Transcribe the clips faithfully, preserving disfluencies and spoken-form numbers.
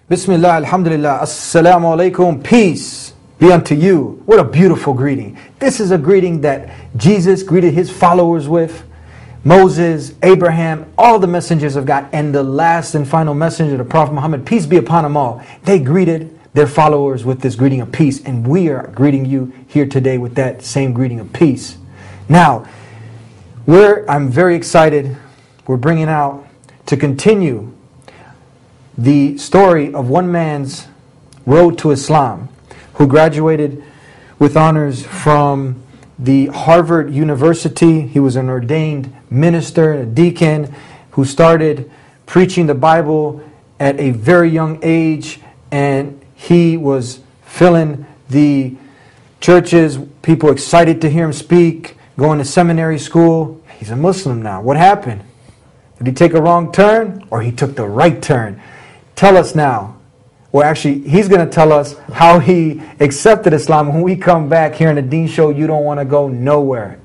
Bismillah, alhamdulillah, assalamu alaikum, peace be unto you. What a beautiful greeting. This is a greeting that Jesus greeted his followers with. Moses, Abraham, all the messengers of God, and the last and final messenger, the Prophet Muhammad, peace be upon them all. They greeted their followers with this greeting of peace, and we are greeting you here today with that same greeting of peace. Now, we're, I'm very excited. We're bringing out to continue the story of one man's road to Islam, who graduated with honors from the Harvard University. He was an ordained minister, a deacon, who started preaching the Bible at a very young age, and he was filling the churches, people excited to hear him speak, going to seminary school. He's a Muslim now. What happened? Did he take a wrong turn, or he took the right turn? Tell us now. Well, actually, he's going to tell us how he accepted Islam. When we come back here in the Deen Show, you don't want to go nowhere.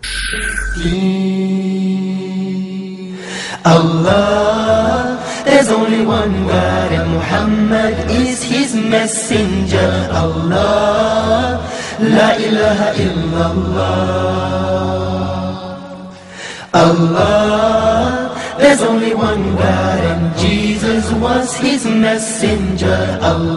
Allah, there's only one God, and Muhammad is his messenger. Allah, la ilaha illallah. Allah, there's only one God, and Jesus was his messenger.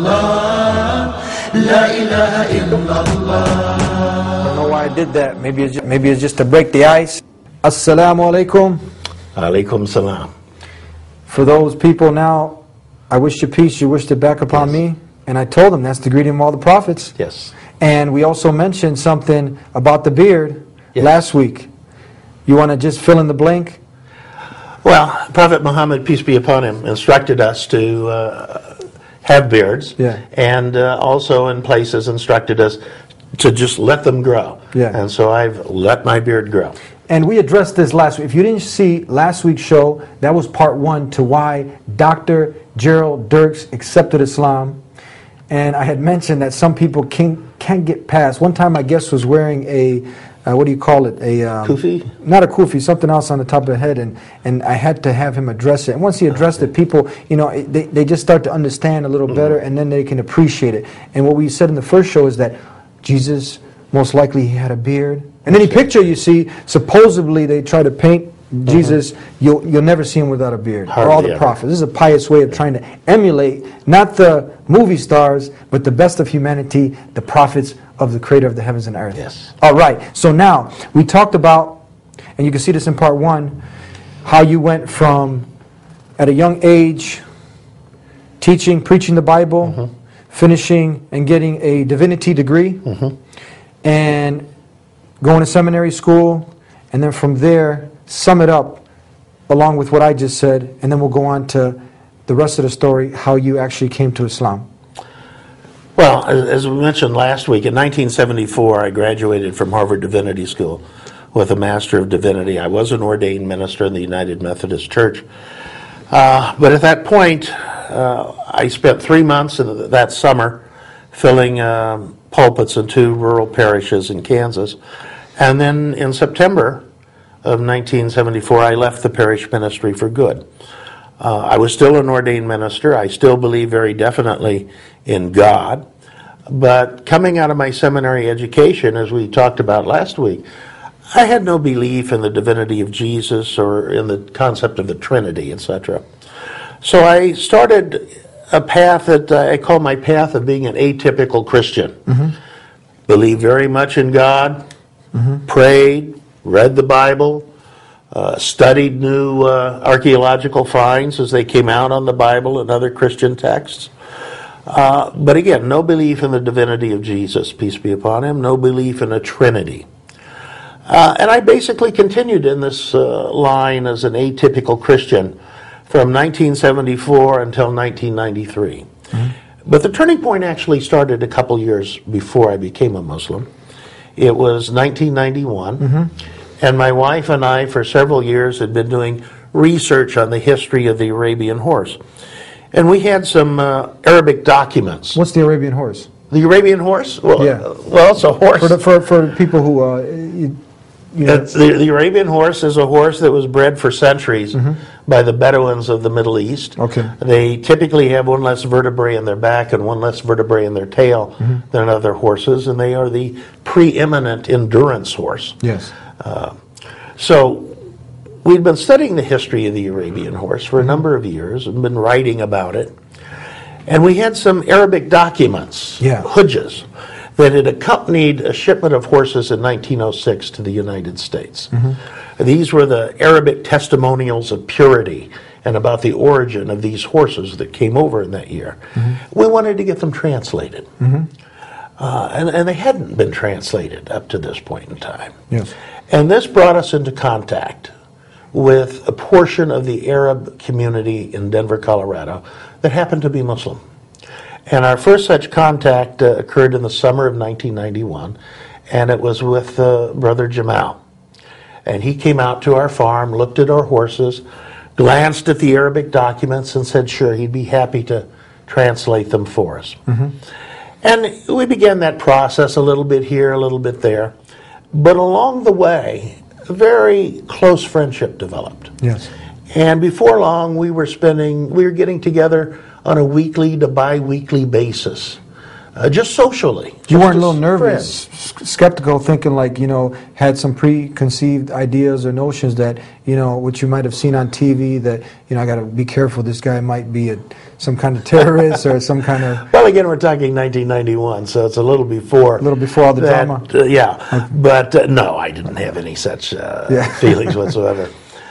Allah, la ilaha illallah. I don't know why I did that. Maybe it's just, maybe it's just to break the ice. Assalamu alaikum. Alaikum salam. For those people now, I wish you peace, you wished it back upon Yes. me. And I told them that's the greeting of all the prophets. Yes. And we also mentioned something about the beard Yes. last week. You want to just fill in the blank? Well, Prophet Muhammad, peace be upon him, instructed us to uh, have beards, Yeah. and uh, also in places instructed us to just let them grow. Yeah. And so I've let my beard grow. And we addressed this last week. If you didn't see last week's show, that was part one to why Doctor Gerald Dirks accepted Islam. And I had mentioned that some people can't, can't get past. One time my guest was wearing a, uh, what do you call it? A um, Kufi? Not a kufi, something else on the top of the head. And, and I had to have him address it. And once he addressed it, people, you know, they, they just start to understand a little Mm-hmm. better, and then they can appreciate it. And what we said in the first show is that Jesus, most likely he had a beard. And any picture you see, supposedly they try to paint Jesus, mm-hmm. you'll you'll never see him without a beard. Hardly or all the ever. prophets. This is a pious way of trying to emulate not the movie stars, but the best of humanity, the prophets of the Creator of the heavens and earth. Yes. All right. So now we talked about, and you can see this in part one, how you went from at a young age teaching, preaching the Bible, Mm-hmm. finishing and getting a divinity degree, Mm-hmm. and going to seminary school, and then from there, sum it up along with what I just said, and then we'll go on to the rest of the story, how you actually came to Islam. Well, as, as we mentioned last week, in nineteen seventy-four, I graduated from Harvard Divinity School with a Master of Divinity. I was an ordained minister in the United Methodist Church. Uh, but at that point, uh, I spent three months in that summer filling um, pulpits in two rural parishes in Kansas. And then in September of nineteen seventy-four, I left the parish ministry for good. Uh, I was still an ordained minister. I still believe very definitely in God. But coming out of my seminary education, as we talked about last week, I had no belief in the divinity of Jesus or in the concept of the Trinity, et cetera. So I started a path that I call my path of being an atypical Christian. Mm-hmm. Believed very much in God, mm-hmm. prayed, read the Bible, uh, studied new uh, archaeological finds as they came out on the Bible and other Christian texts. Uh, but again, no belief in the divinity of Jesus, peace be upon him, no belief in a Trinity. Uh, and I basically continued in this uh, line as an atypical Christian from nineteen seventy-four until nineteen ninety-three. Mm-hmm. But the turning point actually started a couple years before I became a Muslim. It was nineteen ninety-one, mm-hmm. and my wife and I, for several years, had been doing research on the history of the Arabian horse. And we had some uh, Arabic documents. What's the Arabian horse? The Arabian horse? Well, Yeah. uh, well, it's a horse. For, the, for, for people who, uh, you, you know, Uh, the, the Arabian horse is a horse that was bred for centuries by the Bedouins of the Middle East. Okay. They typically have one less vertebrae in their back and one less vertebrae in their tail than other horses, and they are the preeminent endurance horse. yes. So we'd been studying the history of the Arabian horse for a number of years and been writing about it. And we had some Arabic documents, Yeah. hujjas, that had accompanied a shipment of horses in nineteen oh six to the United States. These were the Arabic testimonials of purity and about the origin of these horses that came over in that year. We wanted to get them translated. Uh, and, and they hadn't been translated up to this point in time. Yes. And this brought us into contact with a portion of the Arab community in Denver, Colorado, that happened to be Muslim. And our first such contact uh, occurred in the summer of nineteen ninety-one, and it was with uh, Brother Jamal. And he came out to our farm, looked at our horses, glanced at the Arabic documents, and said, sure, he'd be happy to translate them for us. And we began that process a little bit here, a little bit there. But along the way, a very close friendship developed. Yes. And before long, we were spending, we were getting together on a weekly to bi-weekly basis, uh, just socially. You just weren't a as little nervous, friends. s- skeptical, thinking like, you know, had some preconceived ideas or notions that, you know, what you might have seen on T V that, you know, I got to be careful, this guy might be a, some kind of terrorist or some kind of... Well, again, we're talking nineteen ninety-one, so it's a little before. A little before all the that, drama. uh, yeah, but uh, no, I didn't have any such uh, Yeah. feelings whatsoever.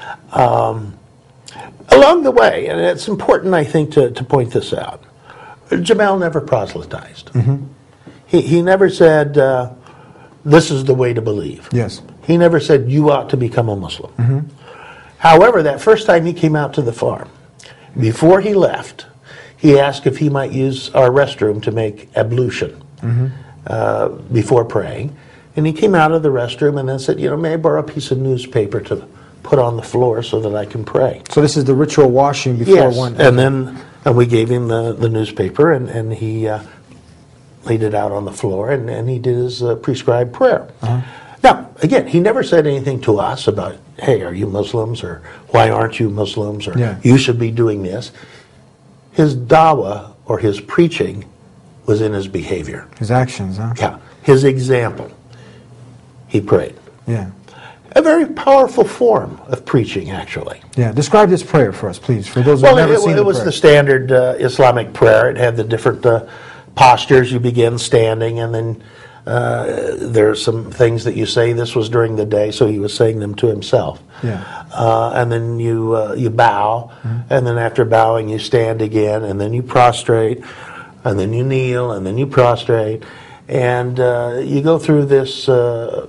Um, along the way, and it's important, I think, to, to point this out, Jamal never proselytized. He, he never said, uh, this is the way to believe. Yes. He never said, you ought to become a Muslim. However, that first time he came out to the farm, before he left, he asked if he might use our restroom to make ablution uh, before praying. And he came out of the restroom and then said, you know, may I borrow a piece of newspaper to put on the floor so that I can pray? So this is the ritual washing before Yes, one... and then and we gave him the, the newspaper, and, and he uh, laid it out on the floor, and, and he did his uh, prescribed prayer. Now, again, he never said anything to us about, hey, are you Muslims, or why aren't you Muslims, or Yeah. you should be doing this. His dawah, or his preaching, was in his behavior. His actions, huh? Yeah, his example. He prayed. Yeah. A very powerful form of preaching, actually. Yeah. Describe this prayer for us, please, for those who Well, have never it, seen it the was prayer. the standard uh, Islamic prayer. It had the different uh, postures. You begin standing, and then uh, there are some things that you say. This was during the day, so he was saying them to himself. Yeah. Uh, and then you uh, you bow, and then after bowing, you stand again, and then you prostrate, and then you kneel, and then you prostrate, and uh, you go through this uh,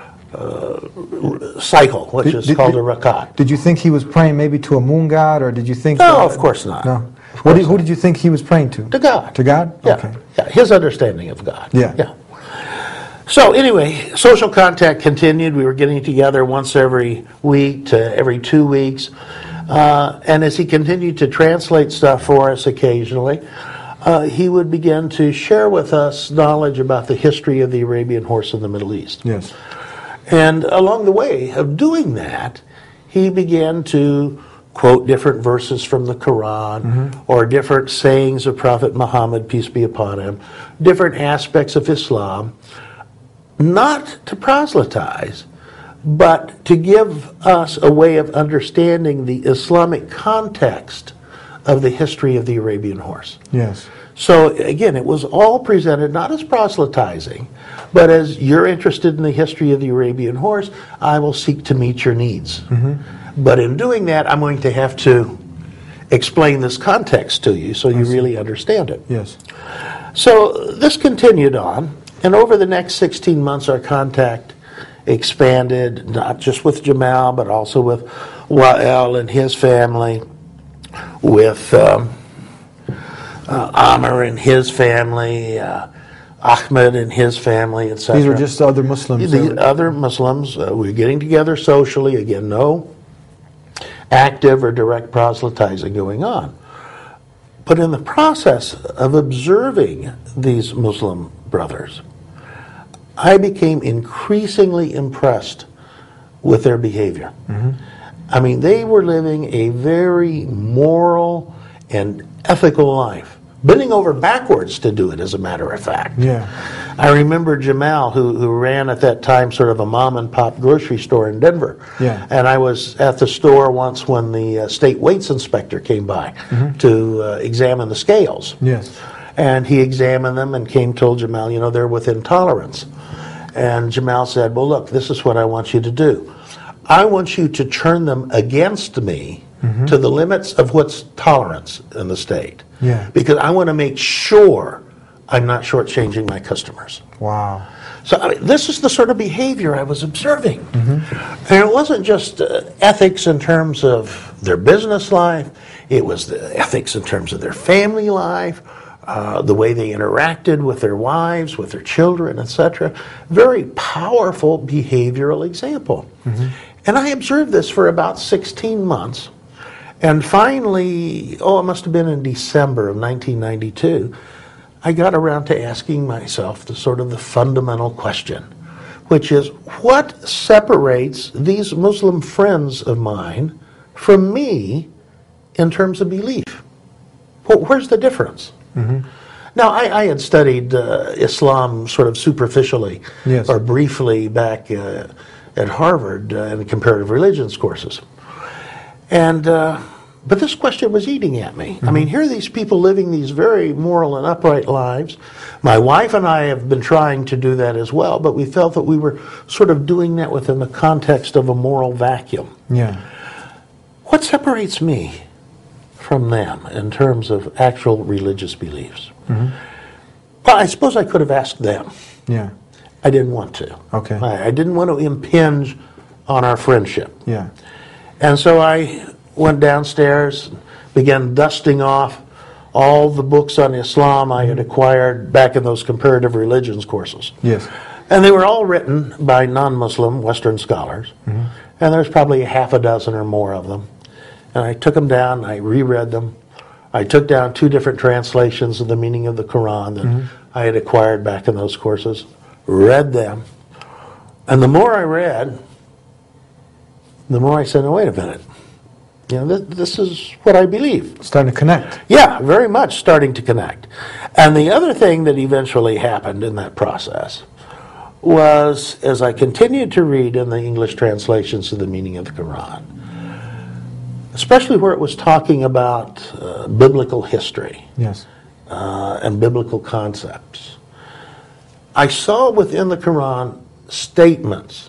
uh, cycle, which Did- is did- called did- a rakat. Did you think he was praying maybe to a moon god, or did you think... No, uh, of course not. No. What did, who did you think he was praying to? To God. To God? Yeah, Okay. yeah, his understanding of God. Yeah. yeah. So anyway, social contact continued. We were getting together once every week to every two weeks. Uh, and as he continued to translate stuff for us occasionally, uh, he would begin to share with us knowledge about the history of the Arabian horse in the Middle East. Yes. And along the way of doing that, he began to quote different verses from the Quran or different sayings of Prophet Muhammad, peace be upon him, different aspects of Islam, not to proselytize, but to give us a way of understanding the Islamic context of the history of the Arabian horse. Yes. So again, it was all presented not as proselytizing, but as you're interested in the history of the Arabian horse, I will seek to meet your needs. But in doing that, I'm going to have to explain this context to you so you really understand it. Yes. So this continued on, and over the next sixteen months, our contact expanded, not just with Jamal, but also with Wael and his family, with um, uh, Amr and his family, uh, Ahmed and his family, et cetera. These were just other Muslims. The other Muslims. Uh, we were getting together socially. Again, no active or direct proselytizing going on. But in the process of observing these Muslim brothers, I became increasingly impressed with their behavior. Mm-hmm. I mean, they were living a very moral and ethical life, bending over backwards to do it, as a matter of fact. Yeah. I remember Jamal, who, who ran at that time sort of a mom and pop grocery store in Denver. Yeah. And I was at the store once when the uh, state weights inspector came by mm-hmm. to uh, examine the scales. Yes. And he examined them and came told Jamal, you know, they're within tolerance. And Jamal said, well, look, this is what I want you to do. I want you to turn them against me mm-hmm. to the limits of what's tolerance in the state. Yeah. Because I want to make sure I'm not shortchanging my customers. Wow. So I mean, this is the sort of behavior I was observing. Mm-hmm. And it wasn't just uh, ethics in terms of their business life. It was the ethics in terms of their family life, uh, the way they interacted with their wives, with their children, et cetera. Very powerful behavioral example. Mm-hmm. And I observed this for about sixteen months. And finally, oh, it must have been in December of nineteen ninety-two, I got around to asking myself the sort of the fundamental question, which is, what separates these Muslim friends of mine from me in terms of belief? Well, where's the difference? Mm-hmm. Now, I, I had studied uh, Islam sort of superficially yes. or briefly back uh, at Harvard uh, in comparative religions courses. And uh, but this question was eating at me. Mm-hmm. I mean, here are these people living these very moral and upright lives. My wife and I have been trying to do that as well, but we felt that we were sort of doing that within the context of a moral vacuum. Yeah. What separates me from them in terms of actual religious beliefs? Mm-hmm. Well, I suppose I could have asked them. Yeah. I didn't want to. Okay. I, I didn't want to impinge on our friendship. Yeah. And so I went downstairs, began dusting off all the books on Islam I had acquired back in those comparative religions courses. Yes. And they were all written by non-Muslim Western scholars. Mm-hmm. And there's probably a half a dozen or more of them. And I took them down, I reread them. I took down two different translations of the meaning of the Quran that mm-hmm. I had acquired back in those courses, read them. And the more I read, the more I said, no, wait a minute. You know, this, this is what I believe. Starting to connect. Yeah, very much starting to connect. And the other thing that eventually happened in that process was, as I continued to read in the English translations of the meaning of the Quran, especially where it was talking about uh, biblical history yes. uh, and biblical concepts, I saw within the Quran statements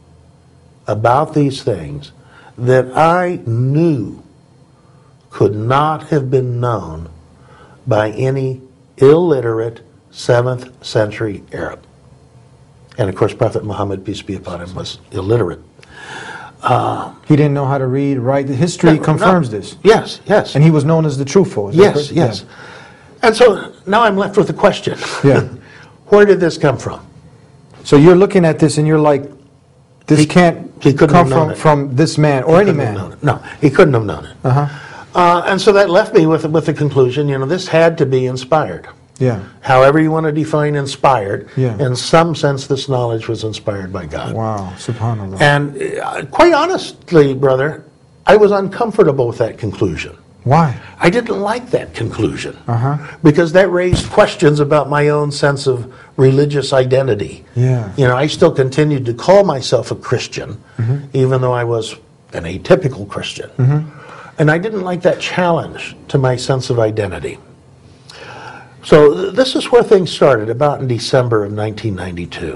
about these things that I knew could not have been known by any illiterate seventh century Arab. And of course, Prophet Muhammad, peace be upon him, was illiterate. Uh, he didn't know how to read, write. The history no, confirms no. this. Yes, yes. And he was known as the truthful. Is yes, yes. Yeah. And so now I'm left with the question. Yeah. Where did this come from? So you're looking at this and you're like, this he, can't he come from, from this man or he any man. No, he couldn't have known it. Uh-huh. Uh, and so that left me with, with the conclusion, you know, this had to be inspired. Yeah. However you want to define inspired, yeah. in some sense this knowledge was inspired by God. Wow, subhanAllah. And uh, quite honestly, brother, I was uncomfortable with that conclusion. Why? I didn't like that conclusion. Uh-huh. Because that raised questions about my own sense of religious identity. Yeah. You know, I still continued to call myself a Christian, mm-hmm. even though I was an atypical Christian. Mm-hmm. And I didn't like that challenge to my sense of identity. So th- this is where things started, about in December of nineteen ninety-two.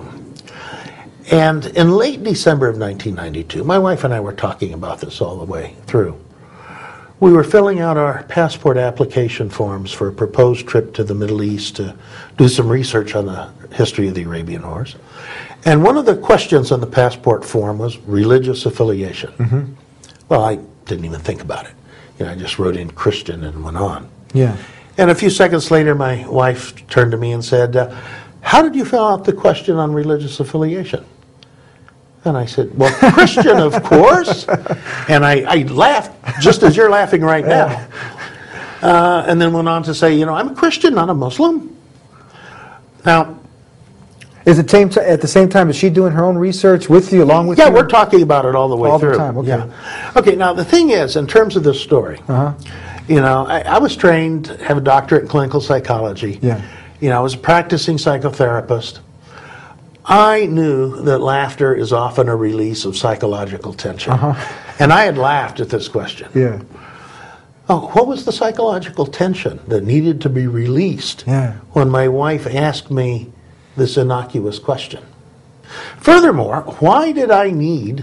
And in late December of nineteen ninety-two, my wife and I were talking about this all the way through. We were filling out our passport application forms for a proposed trip to the Middle East to do some research on the history of the Arabian Horse. And one of the questions on the passport form was religious affiliation. Mm-hmm. Well, I didn't even think about it. You know, I just wrote in Christian and went on. Yeah. And a few seconds later, my wife turned to me and said, uh, how did you fill out the question on religious affiliation? And I said, well, Christian, of course. And I, I laughed just as you're laughing right now. Uh, and then went on to say, you know, I'm a Christian, not a Muslim. Now, Is it same t- at the same time, is she doing her own research with you, along with Yeah, you? we're talking about it all the way All the through. time, okay. Yeah. Okay, now the thing is, in terms of this story, Uh-huh. you know, I, I was trained, have a doctorate in clinical psychology. Yeah. You know, I was a practicing psychotherapist. I knew that laughter is often a release of psychological tension. Uh-huh. And I had laughed at this question. Yeah. Oh, what was the psychological tension that needed to be released Yeah. when my wife asked me this innocuous question? Furthermore, why did I need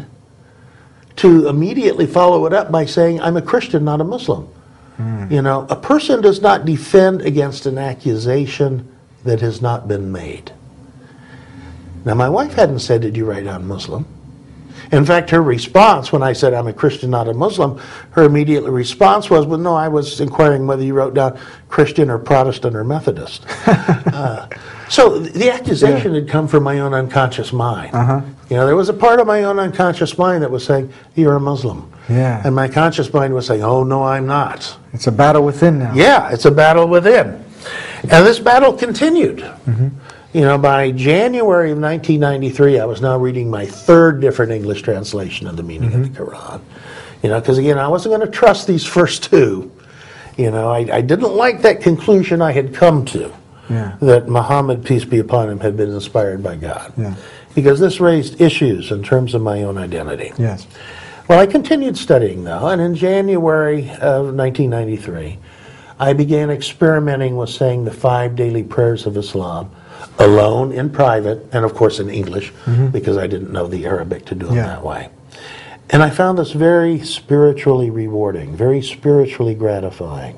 to immediately follow it up by saying, I'm a Christian, not a Muslim? Mm. You know, a person does not defend against an accusation that has not been made. Now, my wife hadn't said, did you write down Muslim? In fact, her response when I said, I'm a Christian, not a Muslim, her immediate response was, well, no, I was inquiring whether you wrote down Christian or Protestant or Methodist. uh, so the accusation yeah. had come from my own unconscious mind. Uh-huh. You know, there was a part of my own unconscious mind that was saying, you're a Muslim. Yeah. And my conscious mind was saying, oh, no, I'm not. It's a battle within now. Yeah, it's a battle within. And this battle continued. Mm-hmm. You know, by January of nineteen ninety-three, I was now reading my third different English translation of the meaning mm-hmm. of the Quran. You know, because again, I wasn't going to trust these first two. You know, I, I didn't like that conclusion I had come to, yeah. that Muhammad, peace be upon him, had been inspired by God. Yeah. Because this raised issues in terms of my own identity. Yes. Well, I continued studying, though, and in January of nineteen ninety-three, I began experimenting with saying the five daily prayers of Islam, alone, in private, and of course in English, mm-hmm. because I didn't know the Arabic to do them yeah. that way. And I found this very spiritually rewarding, very spiritually gratifying.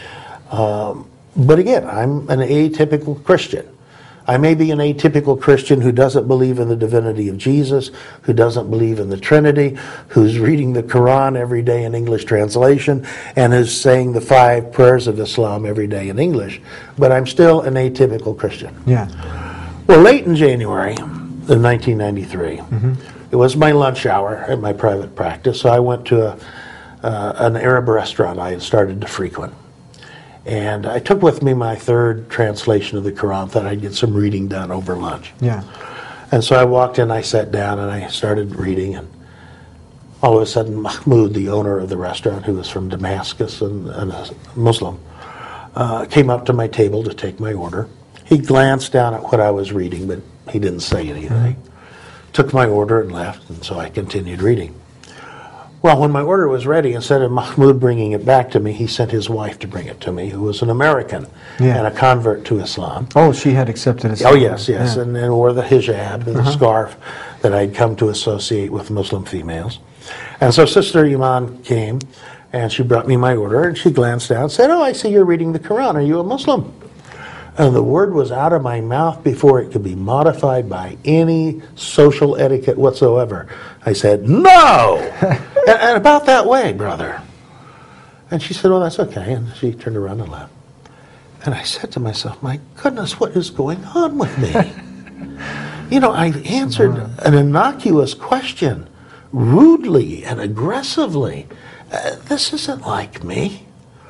Um, but again, I'm an atypical Christian. I may be an atypical Christian who doesn't believe in the divinity of Jesus, who doesn't believe in the Trinity, who's reading the Quran every day in English translation, and is saying the five prayers of Islam every day in English, but I'm still an atypical Christian. Yeah. Well, late in January of nineteen ninety-three, mm-hmm. it was my lunch hour at my private practice, so I went to a, uh, an Arab restaurant I had started to frequent. And I took with me my third translation of the Quran, thought I'd get some reading done over lunch. Yeah. And so I walked in, I sat down, and I started reading, and all of a sudden Mahmoud, the owner of the restaurant, who was from Damascus and, and a Muslim, uh, came up to my table to take my order. He glanced down at what I was reading, but he didn't say anything. Mm-hmm. Took my order and left, and so I continued reading. Well, when my order was ready, instead of Mahmoud bringing it back to me, he sent his wife to bring it to me, who was an American yeah. and a convert to Islam. Oh, she had accepted Islam. Oh, yes, yes, yeah. and, and wore the hijab, the uh-huh. scarf that I'd come to associate with Muslim females. And so Sister Iman came, and she brought me my order, and she glanced down and said, oh, I see you're reading the Quran. Are you a Muslim? And the word was out of my mouth before it could be modified by any social etiquette whatsoever. I said, no! and, and about that way, brother. And she said, oh, that's okay. And she turned around and left. And I said to myself, my goodness, what is going on with me? You know, I answered an innocuous question rudely and aggressively. Uh, this isn't like me.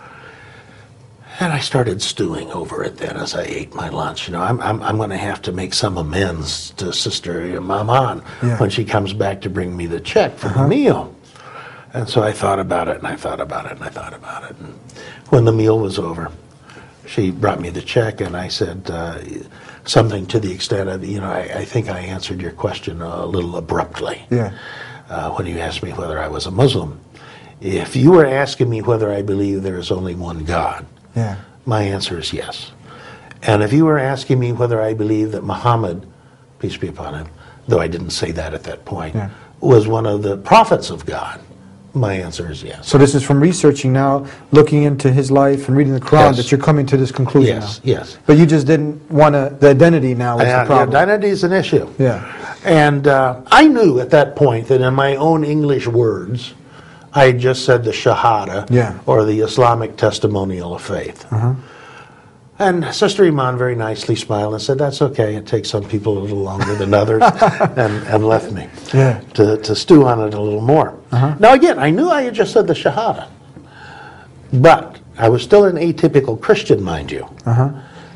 And I started stewing over it then as I ate my lunch. You know, I'm I'm, I'm going to have to make some amends to Sister Maman yeah. when she comes back to bring me the check for uh-huh. the meal. And so I thought about it, and I thought about it, and I thought about it. And when the meal was over, she brought me the check, and I said uh, something to the extent of, you know, I, I think I answered your question a little abruptly yeah. uh, when you asked me whether I was a Muslim. If you were asking me whether I believe there is only one God, yeah. my answer is yes. And if you were asking me whether I believe that Muhammad, peace be upon him, though I didn't say that at that point, yeah. was one of the prophets of God, my answer is yes. So this is from researching now, looking into his life and reading the Quran, yes. that you're coming to this conclusion yes, now. Yes, yes. But you just didn't want to, the identity now was uh, the problem. Yeah, identity is an issue. Yeah. And uh, I knew at that point that in my own English words, I had just said the Shahada, yeah. or the Islamic testimonial of faith. Uh-huh. And Sister Iman very nicely smiled and said, that's okay, it takes some people a little longer than others, and, and left me yeah. to, to stew on it a little more. Uh-huh. Now again, I knew I had just said the Shahada, but I was still an atypical Christian, mind you. Uh-huh.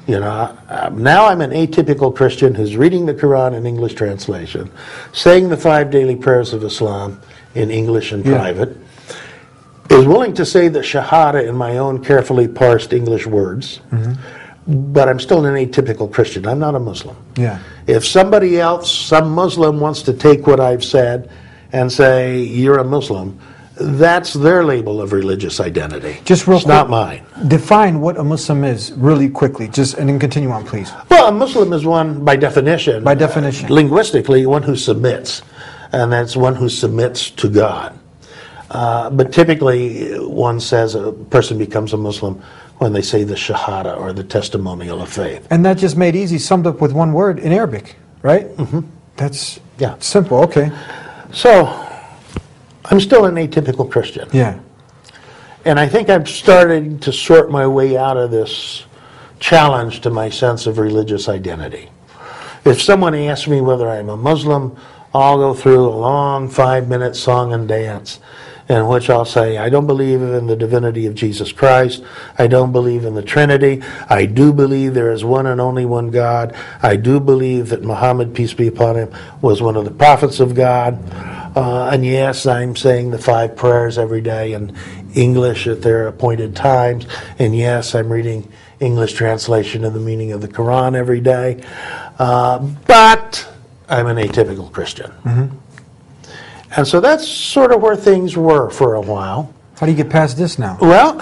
You know, uh, now I'm an atypical Christian who's reading the Quran in English translation, saying the five daily prayers of Islam in English and Yeah. private, is willing to say the Shahada in my own carefully parsed English words, but I'm still an atypical Christian. I'm not a Muslim. Yeah. If somebody else, some Muslim, wants to take what I've said and say, you're a Muslim, that's their label of religious identity. Just real it's quick, not mine. define what a Muslim is really quickly, just and then continue on, please. Well, a Muslim is one, by definition, By definition. uh, linguistically, one who submits, and that's one who submits to God. Uh, but typically, one says a person becomes a Muslim when they say the Shahada or the testimonial of faith. And that just made easy, summed up with one word in Arabic, right? Mm-hmm. That's Yeah. simple. Okay. So, I'm still an atypical Christian. Yeah. And I think I'm starting to sort my way out of this challenge to my sense of religious identity. If someone asks me whether I'm a Muslim, I'll go through a long five-minute song and dance in which I'll say, I don't believe in the divinity of Jesus Christ. I don't believe in the Trinity. I do believe there is one and only one God. I do believe that Muhammad, peace be upon him, was one of the prophets of God. Uh, and yes, I'm saying the five prayers every day in English at their appointed times. And yes, I'm reading English translation of the meaning of the Quran every day. Uh, but I'm an atypical Christian. Mm-hmm. And so that's sort of where things were for a while. How do you get past this now? Well,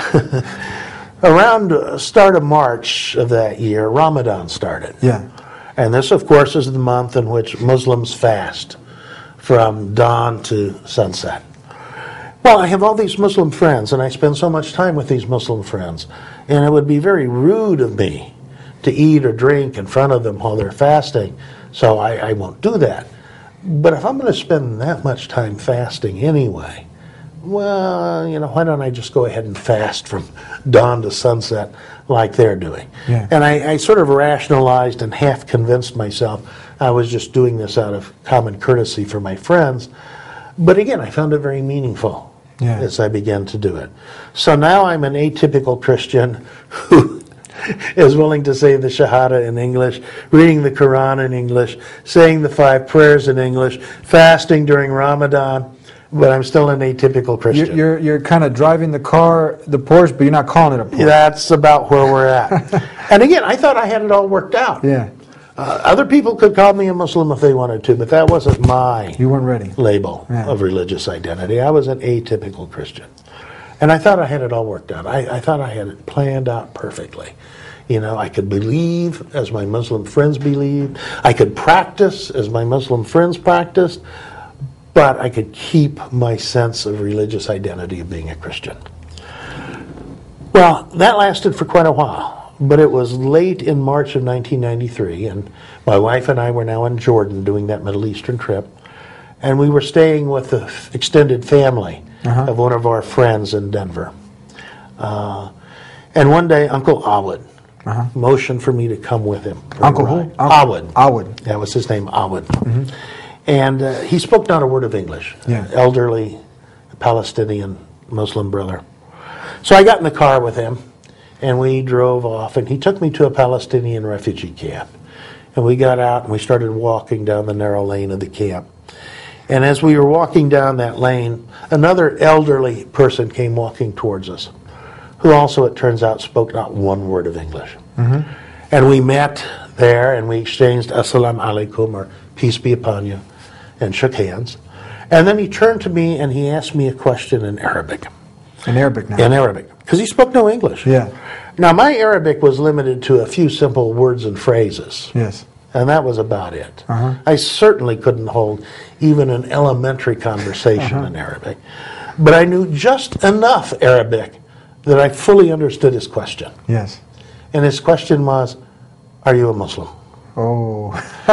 around the start of March of that year, Ramadan started. Yeah. And this, of course, is the month in which Muslims fast from dawn to sunset. Well, I have all these Muslim friends, and I spend so much time with these Muslim friends, and it would be very rude of me to eat or drink in front of them while they're fasting, so I, I won't do that. But if I'm going to spend that much time fasting anyway, well, you know, why don't I just go ahead and fast from dawn to sunset like they're doing? Yeah. And I, I sort of rationalized and half convinced myself I was just doing this out of common courtesy for my friends. But again, I found it very meaningful Yeah. as I began to do it. So now I'm an atypical Christian who is willing to say the Shahada in English, reading the Quran in English, saying the five prayers in English, fasting during Ramadan, but I'm still an atypical Christian. You're, you're, you're kind of driving the car, the Porsche, but you're not calling it a Porsche. That's about where we're at. And again, I thought I had it all worked out. Yeah. Uh, other people could call me a Muslim if they wanted to, but that wasn't my You weren't ready. label Yeah. of religious identity. I was an atypical Christian. And I thought I had it all worked out. I, I thought I had it planned out perfectly. You know, I could believe as my Muslim friends believed. I could practice as my Muslim friends practiced. But I could keep my sense of religious identity of being a Christian. Well, that lasted for quite a while. But it was late in March of nineteen ninety-three, and my wife and I were now in Jordan doing that Middle Eastern trip. And we were staying with the extended family Uh-huh. of one of our friends in Denver. Uh, and one day, Uncle Awad Uh-huh. motioned for me to come with him. for a Uncle who? ride. Uncle- Awad. Awad. That was his name, Awad. And uh, he spoke not a word of English. Yeah. Elderly Palestinian Muslim brother. So I got in the car with him, and we drove off, and he took me to a Palestinian refugee camp. And we got out, and we started walking down the narrow lane of the camp. And as we were walking down that lane, another elderly person came walking towards us, who also, it turns out, spoke not one word of English. Mm-hmm. And we met there, and we exchanged Assalamu alaikum, or peace be upon you, and shook hands. And then he turned to me, and he asked me a question in Arabic. In Arabic now. In Arabic, because he spoke no English. Yeah. Now, my Arabic was limited to a few simple words and phrases. Yes. And that was about it. Uh-huh. I certainly couldn't hold even an elementary conversation Uh-huh. in Arabic. But I knew just enough Arabic that I fully understood his question. Yes. And his question was, are you a Muslim? Oh.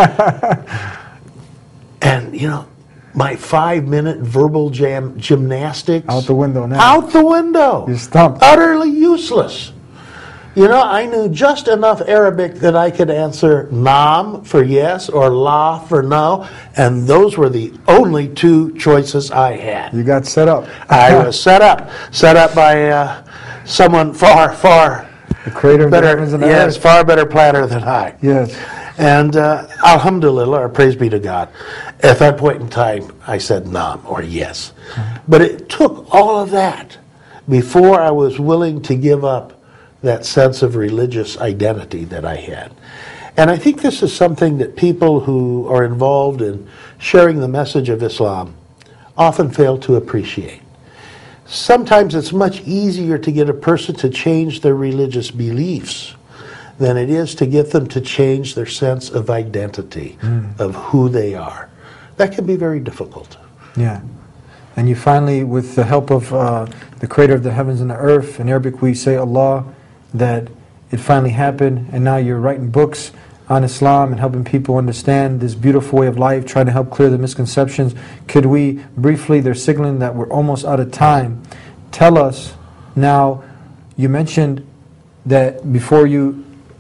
And, you know, my five-minute verbal jam gymnastics... Out the window now. Out the window. You're stumped. Utterly useless. You know, I knew just enough Arabic that I could answer Naam for yes or La for no, and those were the only two choices I had. You got set up. I was set up, set up by uh, someone far, far The creator of the better, heavens and the yes, earth. far better planner than I. Yes. And uh, alhamdulillah, or praise be to God, at that point in time, I said nam, or yes. But it took all of that before I was willing to give up that sense of religious identity that I had. And I think this is something that people who are involved in sharing the message of Islam often fail to appreciate. Sometimes it's much easier to get a person to change their religious beliefs than it is to get them to change their sense of identity, mm. of who they are. That can be very difficult. Yeah. And you finally, with the help of uh, the creator of the heavens and the earth, in Arabic we say Allah, that it finally happened, and now you're writing books on Islam and helping people understand this beautiful way of life, trying to help clear the misconceptions. Could we briefly, they're signaling that we're almost out of time. Tell us now, you mentioned that before you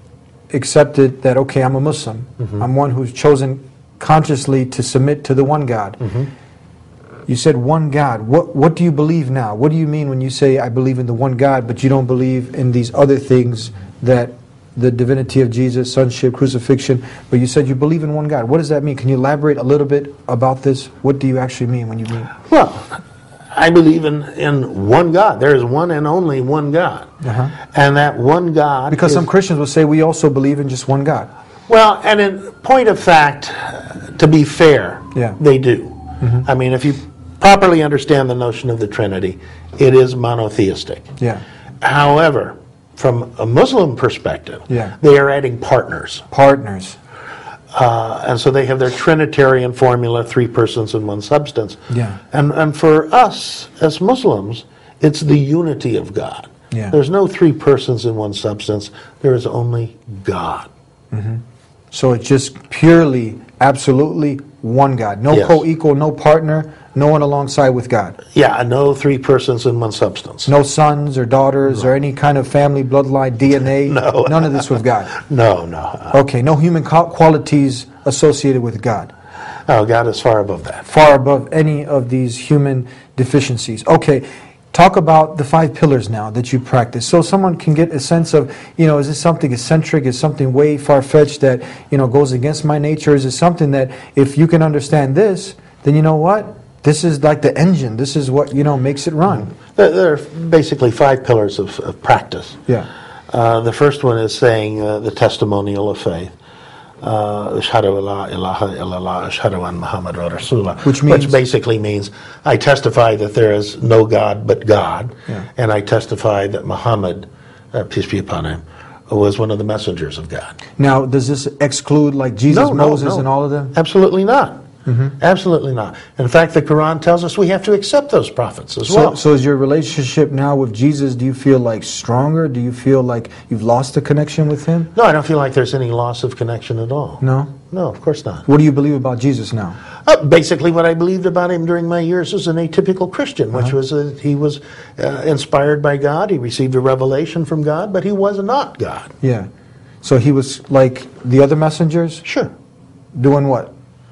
accepted that, okay, I'm a Muslim, mm-hmm. I'm one who's chosen consciously to submit to the one God. Mm-hmm. You said one God. What what do you believe now? What do you mean when you say I believe in the one God, but you don't believe in these other things, that the divinity of Jesus, sonship, crucifixion, but you said you believe in one God? What does that mean? Can you elaborate a little bit about this? What do you actually mean when you mean? Well, I believe in, in one God. There is one and only one God. Uh-huh. And that one God... Because is, some Christians will say we also believe in just one God. Well, and in point of fact, to be fair, yeah. they do. Mm-hmm. I mean, if you properly understand the notion of the Trinity, it is monotheistic. Yeah. However, from a Muslim perspective, yeah. they are adding partners. Partners. Uh, and so they have their Trinitarian formula, three persons in one substance. Yeah. And and for us as Muslims, it's the unity of God. Yeah. There's no three persons in one substance. There is only God. Mm-hmm. So it's just purely, absolutely one God. No Yes. co-equal, no partner, no one alongside with God. Yeah, no three persons in one substance. No sons or daughters No. or any kind of family, bloodline, D N A. No. None of this with God. No, no. Okay, no human co- qualities associated with God. No, God is far above that. Far above any of these human deficiencies. Okay, talk about the five pillars now that you practice, so someone can get a sense of, you know, is this something eccentric, is something way far-fetched that, you know, goes against my nature? Is it something that if you can understand this, then you know what? This is like the engine. This is what, you know, makes it run. There there are basically five pillars of, of practice. Yeah. Uh, the first one is saying uh, the testimonial of faith. Ashhadu la ilaha illallah, ashhadu an Muhammadur Rasulullah. Which means? Which basically means I testify that there is no God but God, Yeah. and I testify that Muhammad, uh, peace be upon him, was one of the messengers of God. Now, does this exclude like Jesus, No, no, Moses, no. and all of them? Absolutely not. Mm-hmm. Absolutely not. In fact, the Quran tells us we have to accept those prophets as So, well. so is your relationship now with Jesus, do you feel like stronger? Do you feel like you've lost the connection with him? No, I don't feel like there's any loss of connection at all. No? No, of course not. What do you believe about Jesus now? Uh, basically what I believed about him during my years as an atypical Christian, which Uh-huh. was that he was uh, inspired by God, he received a revelation from God, but he was not God. Yeah. So he was like the other messengers? Sure. Doing what?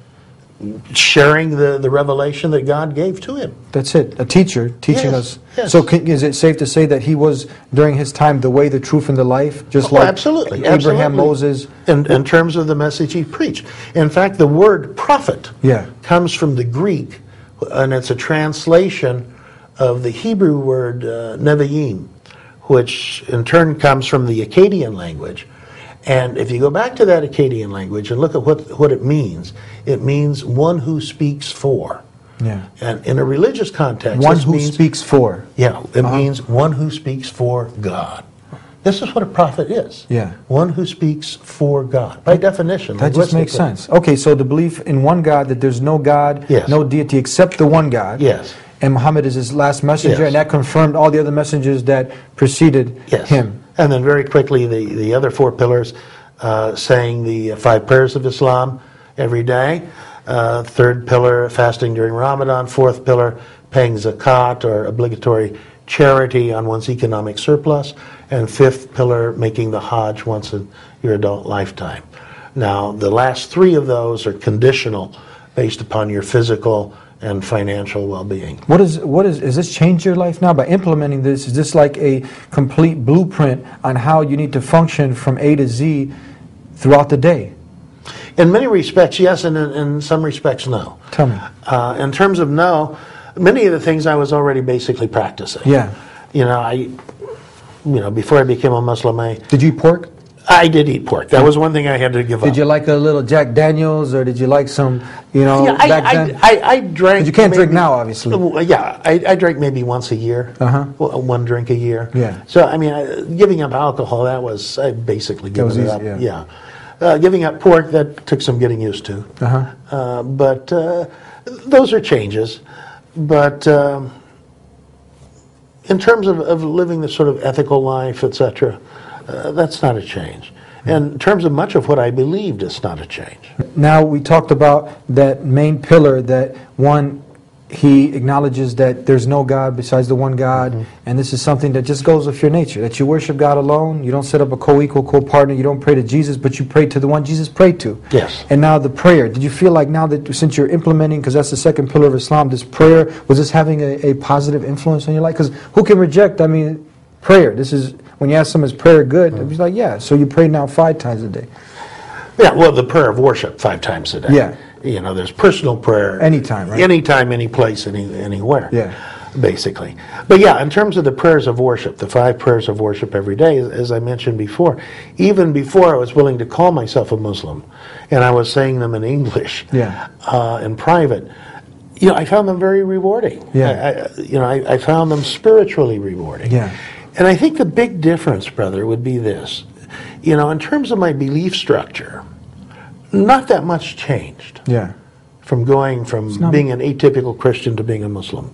Sharing the, the revelation that God gave to him. That's it. A teacher teaching Yes, us. yes. So can, is it safe to say that he was, during his time, the way, the truth, and the life? Just Oh, like absolutely, Abraham, absolutely. Moses? In, in terms of the message he preached. In fact, the word prophet Yeah. comes from the Greek, and it's a translation of the Hebrew word uh, nevi'im, which in turn comes from the Akkadian language. And if you go back to that Akkadian language and look at what, what it means, it means one who speaks for. Yeah. And in a religious context, One this who means, speaks for. Yeah, it Uh-huh. means one who speaks for God. This is what a prophet is. Yeah. One who speaks for God. By definition. That just makes linguistically. sense. Okay, so the belief in one God, that there's no God, Yes. no deity except the one God. Yes. And Muhammad is his last messenger, Yes. and that confirmed all the other messengers that preceded Yes. him. And then very quickly, the, the other four pillars, uh, saying the five prayers of Islam every day. Uh, third pillar, fasting during Ramadan. Fourth pillar, paying zakat or obligatory charity on one's economic surplus. And fifth pillar, making the Hajj once in your adult lifetime. Now, the last three of those are conditional based upon your physical and financial well-being. What is what is has this changed your life now by implementing this? Is this like a complete blueprint on how you need to function from A to Z throughout the day? In many respects, yes, and in, in some respects, no. Tell me. Uh, in terms of no, many of the things I was already basically practicing. Yeah. You know, I, you know, before I became a Muslim, I Did you eat pork? I did eat pork. That was one thing I had to give up. Did you like a little Jack Daniels, or did you like some, you know, Yeah, I, back I, then? I, I drank. But you can't drink maybe- now, obviously. Well, Yeah, I, I drank maybe once a year. Uh-huh. Well, One drink a year. Yeah. So I mean, I, giving up alcohol, that was I basically given was it easy, up. yeah. Yeah. Uh, giving up pork, that took some getting used to. Uh-huh. Uh, but uh, those are changes. But um, in terms of, of living the sort of ethical life, et cetera, uh, that's not a change. And in terms of much of what I believed, it's not a change. Now we talked about that main pillar, that one, he acknowledges that there's no God besides the one God, Mm-hmm. and this is something that just goes with your nature, that you worship God alone, you don't set up a co-equal, co-partner, you don't pray to Jesus, but you pray to the one Jesus prayed to. Yes. And now the prayer, did you feel like now that since you're implementing, because that's the second pillar of Islam, this prayer, was this having a, a positive influence on your life? Because who can reject, I mean, prayer? This is, when you ask someone, is prayer good? Mm-hmm. He's like, yeah, so you pray now five times a day. Yeah, well, the prayer of worship five times a day. Yeah. You know, there's personal prayer. Anytime, right? Anytime, any place, any, anywhere. Yeah. Basically. But yeah, in terms of the prayers of worship, the five prayers of worship every day, as- as I mentioned before, even before I was willing to call myself a Muslim, and I was saying them in English, Yeah. uh, in private, you know, I found them very rewarding. Yeah. I, I, you know, I, I found them spiritually rewarding. Yeah. And I think the big difference, brother, would be this. You know, in terms of my belief structure, not that much changed Yeah. from going from not- being an atypical Christian to being a Muslim.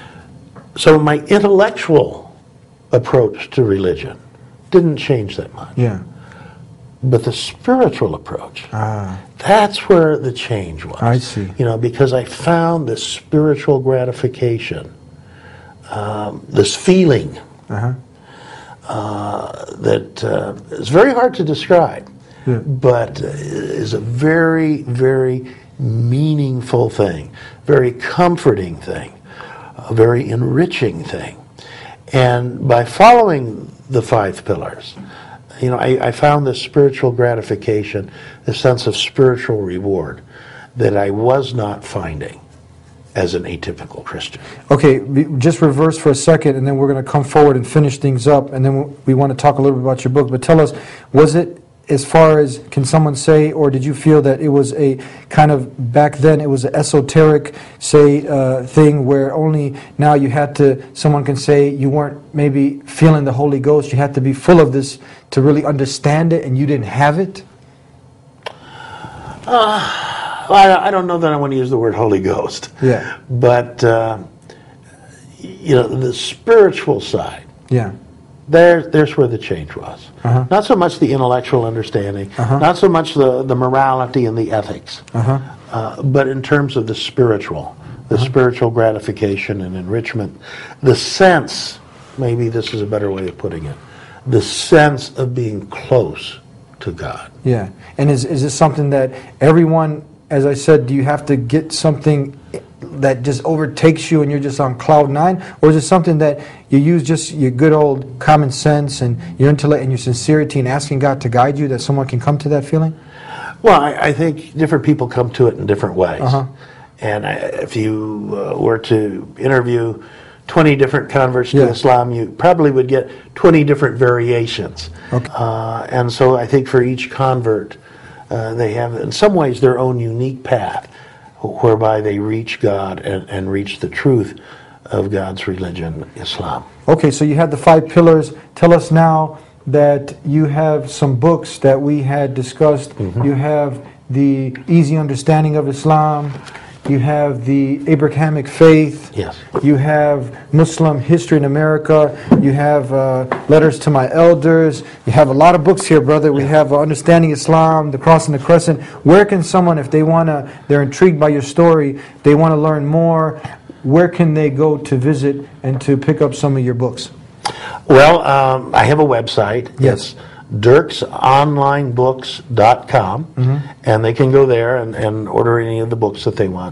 So my intellectual approach to religion didn't change that much. Yeah. But the spiritual approach, Ah. that's where the change was. I see. You know, because I found this spiritual gratification, um, this feeling Uh-huh. uh, that uh, is very hard to describe, Yeah. but uh, is a very, very meaningful thing, very comforting thing, a very enriching thing. And by following the five pillars, you know, I, I found this spiritual gratification, this sense of spiritual reward that I was not finding as an atypical Christian. Okay, we- just reverse for a second, and then we're going to come forward and finish things up, and then we want to talk a little bit about your book. But tell us, was it, as far as, can someone say, or did you feel that it was a kind of, back then, it was an esoteric, say, uh, thing where only now you had to, someone can say you weren't maybe feeling the Holy Ghost, you had to be full of this to really understand it, and you didn't have it? Well, I, I don't know that I want to use the word Holy Ghost. Yeah. But, uh, you know, the spiritual side, Yeah. there, there's where the change was. Uh-huh. Not so much the intellectual understanding, Uh-huh. not so much the, the morality and the ethics, Uh-huh. uh, but in terms of the spiritual, the spiritual gratification and enrichment, the sense, maybe this is a better way of putting it, the sense of being close to God. Yeah. And is, is this something that everyone, as I said, do you have to get something that just overtakes you and you're just on cloud nine? Or is it something that you use just your good old common sense and your intellect and your sincerity and asking God to guide you, that someone can come to that feeling? Well, I, I think different people come to it in different ways. Uh-huh. And I, if you uh, were to interview twenty different converts to Yeah. Islam, you probably would get twenty different variations. Okay. Uh, and so I think for each convert, uh, they have in some ways their own unique path whereby they reach God and, and reach the truth of God's religion, Islam. Okay, so you had the five pillars. Tell us now that you have some books that we had discussed. Mm-hmm. You have the Easy Understanding of Islam. You have the Abrahamic Faith. Yes. You have Muslim History in America. You have uh, Letters to My Elders. You have a lot of books here, brother. We have uh, Understanding Islam, The Cross and the Crescent. Where can someone, if they want to, they're intrigued by your story, they want to learn more, where can they go to visit and to pick up some of your books? Well, um, I have a website. Yes. It's dirks online books dot com, Mm-hmm. and they can go there and, and order any of the books that they want.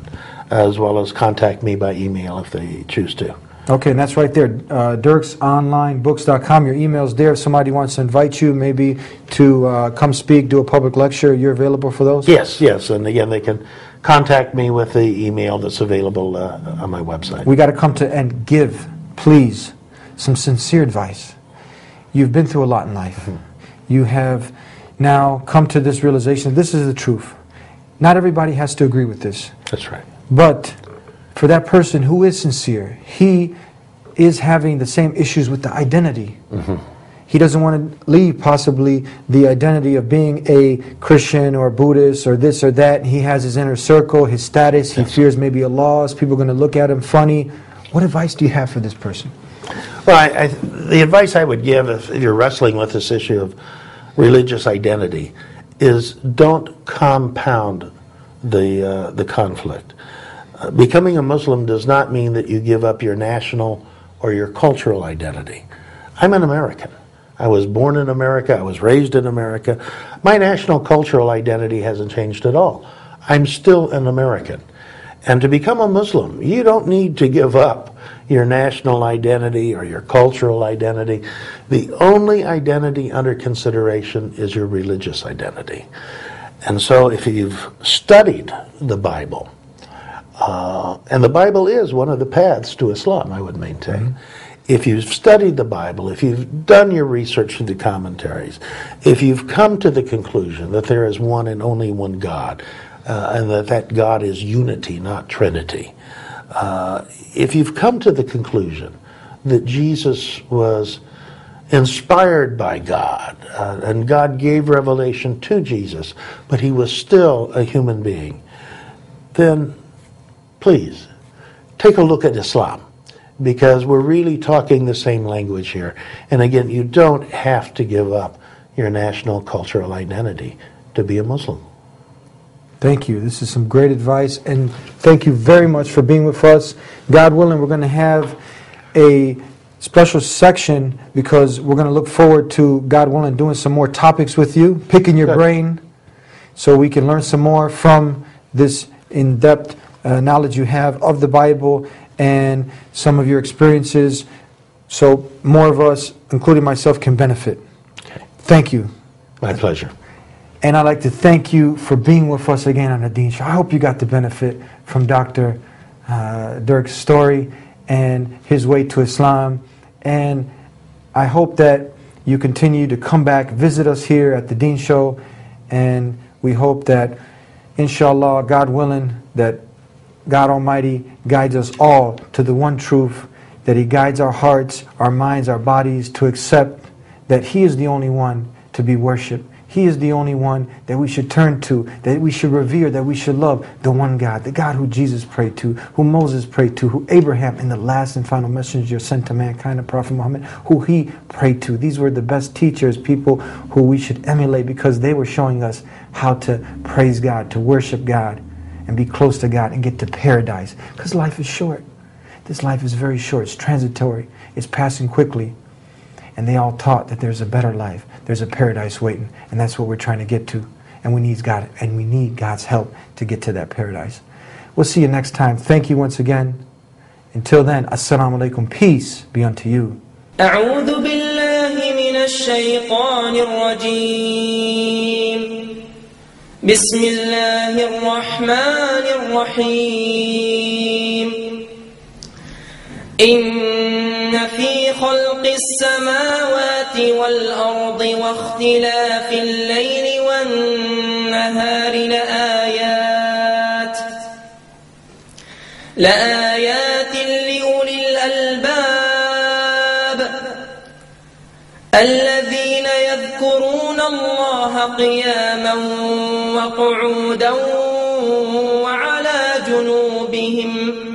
as well as contact me by email if they choose to. Okay, and that's right there, uh, dirks online books dot com. Your email's there. If somebody wants to invite you maybe to uh, come speak, do a public lecture, you're available for those? Yes, yes, and again, they can contact me with the email that's available uh, on my website. We got to come to and give, please, some sincere advice. You've been through a lot in life. Mm-hmm. You have now come to this realization, this is the truth. Not everybody has to agree with this. That's right. But for that person who is sincere, he is having the same issues with the identity. Mm-hmm. He doesn't want to leave possibly the identity of being a Christian or Buddhist or this or that. He has his inner circle, his status. He yes. fears maybe a loss. People are going to look at him funny. What advice do you have for this person? Well, I, I, the advice I would give if, if you're wrestling with this issue of religious identity is don't compound the, uh, the conflict. Uh, becoming a Muslim does not mean that you give up your national or your cultural identity. I'm an American. I was born in America. I was raised in America. My national cultural identity hasn't changed at all. I'm still an American. And to become a Muslim, you don't need to give up your national identity or your cultural identity. The only identity under consideration is your religious identity. And so if you've studied the Bible, Uh, and the Bible is one of the paths to Islam, I would maintain. Mm-hmm. If you've studied the Bible, if you've done your research through the commentaries, if you've come to the conclusion that there is one and only one God, uh, and that that God is unity, not Trinity, uh, if you've come to the conclusion that Jesus was inspired by God, uh, and God gave revelation to Jesus, but he was still a human being, then please, take a look at Islam, because we're really talking the same language here. And again, you don't have to give up your national cultural identity to be a Muslim. Thank you. This is some great advice, and thank you very much for being with us. God willing, we're going to have a special section because we're going to look forward to, God willing, doing some more topics with you, picking your Good. brain so we can learn some more from this in-depth Uh, knowledge you have of the Bible and some of your experiences, so more of us, including myself, can benefit. Okay. Thank you. My pleasure. And I'd like to thank you for being with us again on the Dean Show. I hope you got the benefit from Doctor Uh, Dirk's story and his way to Islam. And I hope that you continue to come back, visit us here at the Dean Show, and we hope that, inshallah, God willing, that God Almighty guides us all to the one truth, that He guides our hearts, our minds, our bodies to accept that He is the only one to be worshipped. He is the only one that we should turn to, that we should revere, that we should love, the one God, the God who Jesus prayed to, who Moses prayed to, who Abraham, in the last and final messenger sent to mankind, the Prophet Muhammad, who he prayed to. These were the best teachers, people who we should emulate, because they were showing us how to praise God, to worship God, and be close to God and get to paradise. Because life is short. This life is very short. It's transitory. It's passing quickly. And they all taught that there's a better life. There's a paradise waiting. And that's what we're trying to get to. And we need God, and we need God's help to get to that paradise. We'll see you next time. Thank you once again. Until then, Assalamu alaikum. Peace be unto you. أعوذ بالله من الشيطان الرجيم بسم الله الرحمن الرحيم إن في خلق السماوات والأرض واختلاف الليل والنهار لآيات لآيات لأولي الألباب الذين يذكرون الله قياما وقعودا وعلى جنوبهم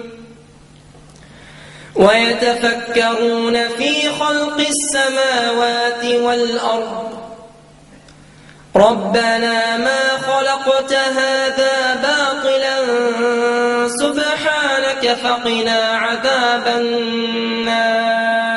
ويتفكرون في خلق السماوات والأرض ربنا ما خلقت هذا باطلا سبحانك فقنا عذاب النار